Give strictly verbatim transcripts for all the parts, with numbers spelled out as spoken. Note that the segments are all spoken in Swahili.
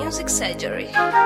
Music Surgery.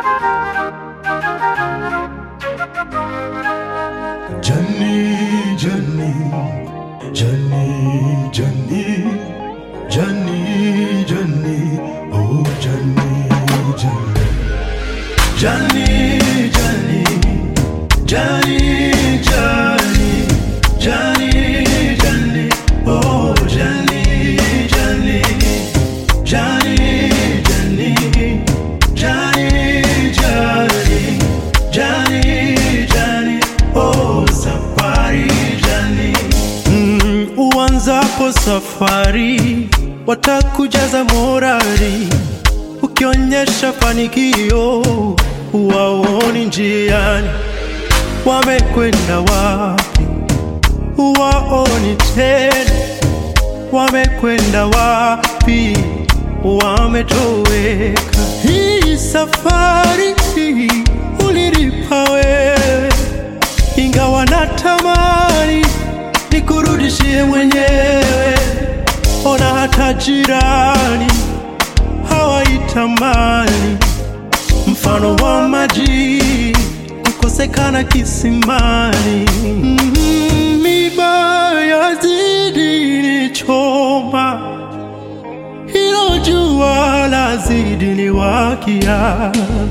Johnny, Johnny, Johnny, Johnny, Johnny, Johnny, oh Johnny, Johnny, Johnny, Johnny, Johnny, Johnny, Johnny, Johnny, oh Johnny, Johnny, Johnny, Johnny, Johnny, Johnny, Johnny, Johnny, oh safari Johnny. Mm, uanzapo safari watakujaza morali, ukionyesha fanikio waoni njiani. Wamekwenda wapi waoni tena, wamekwenda wapi wametoweka. Hii safari ulilipa wewe, ingawa natamani nikurudishie mwenyewe. Ona hata jirani hawaitamani, mfano wa maji kukosekana kisimani. Mm-hmm. Miba yazidi nichoma, hilo jua lazidi niwakia.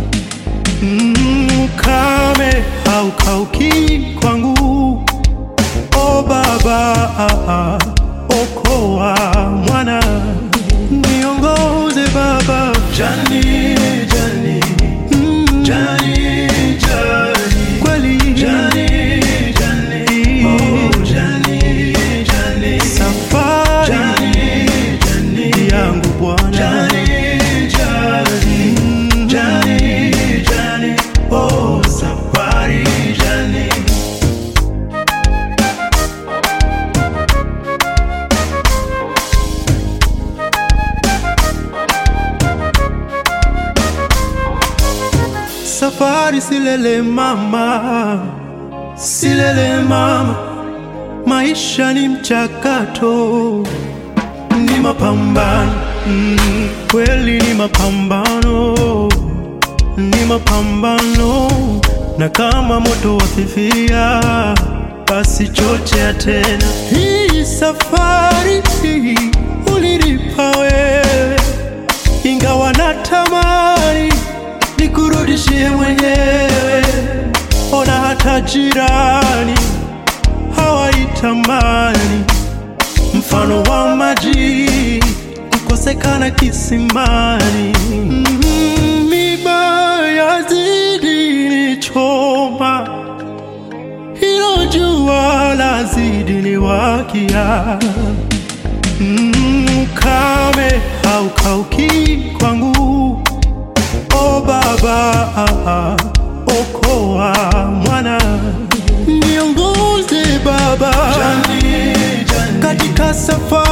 Mm, ukame haukauki kwangu, o Baba okoa mwana, niongoze Baba. Johnny, Johnny, mm, Johnny, Johnny, kweli Johnny, Johnny, oh Johnny, Johnny, safari Johnny, Johnny yangu Bwana. Johnny, Johnny, mm, Johnny, Johnny, oh safari Johnny. Safari silele mama, silele mama, maisha ni mchakato, ni mapambano. Mm, kweli ni mapambano, ni mapambano. Na kama moto wafifia, basi chochea tena. Hii safari ulilipa wewe, ingawa natamani nikurudishie mwenyewe. Ona hata jirani hawaitamani, mfano wa maji kukosekana kisimani. Mm-hmm. Miba yazidi nichoma, hilo jua lazidi niwakia. Mm, ukame haukauki kwangu, o Baba okoa mwana, niongoze Baba. Johnny, Johnny, katika safari